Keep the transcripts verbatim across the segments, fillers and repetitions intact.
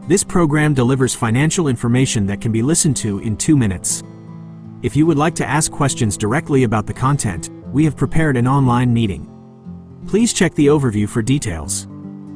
This program delivers financial information that can be listened to in two minutes. If you would like to ask questions directly about the content, we have prepared an online meeting. Please check the overview for details.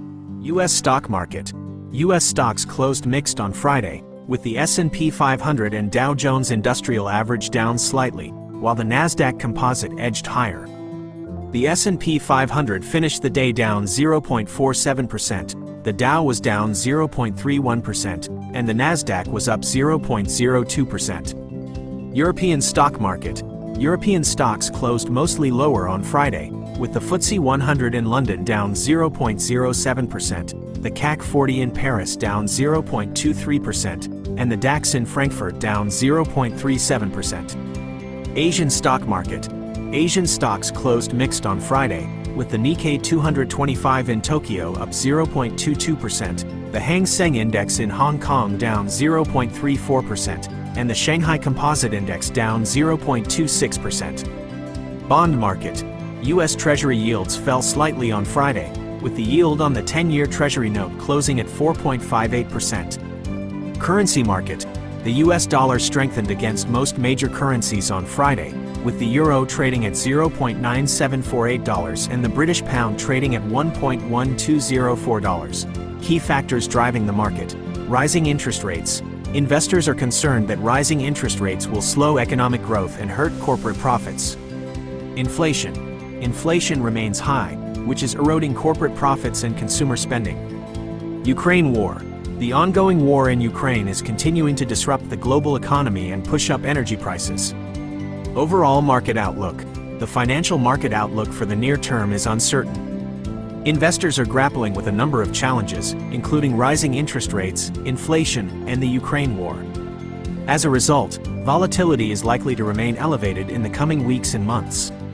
U S stock market. U S stocks closed mixed on Friday, with the S and P five hundred and Dow Jones Industrial Average down slightly, while the Nasdaq Composite edged higher. The S and P five hundred finished the day down zero point four seven percent, the Dow was down zero point three one percent, and the Nasdaq was up zero point zero two percent. European stock market. European stocks closed mostly lower on Friday, with the F T S E one hundred in London down zero point zero seven percent, the C A C forty in Paris down zero point two three percent, and the DAX in Frankfurt down zero point three seven percent. Asian stock market. Asian stocks closed mixed on Friday, with the Nikkei two twenty-five in Tokyo up zero point two two percent, the Hang Seng Index in Hong Kong down zero point three four percent, and the Shanghai Composite Index down zero point two six percent. Bond market. U S Treasury yields fell slightly on Friday, with the yield on the ten-year Treasury note closing at four point five eight percent. Currency market. The U S dollar strengthened against most major currencies on Friday, with the euro trading at zero point nine seven four eight dollars and the British pound trading at one point one two zero four dollars. Key factors driving the market. Rising interest rates. Investors are concerned that rising interest rates will slow economic growth and hurt corporate profits. Inflation. Inflation remains high, which is eroding corporate profits and consumer spending. Ukraine war. The ongoing war in Ukraine is continuing to disrupt the global economy and push up energy prices. Overall market outlook. The financial market outlook for the near term is uncertain. Investors are grappling with a number of challenges, including rising interest rates, inflation, and the Ukraine war. As a result, volatility is likely to remain elevated in the coming weeks and months.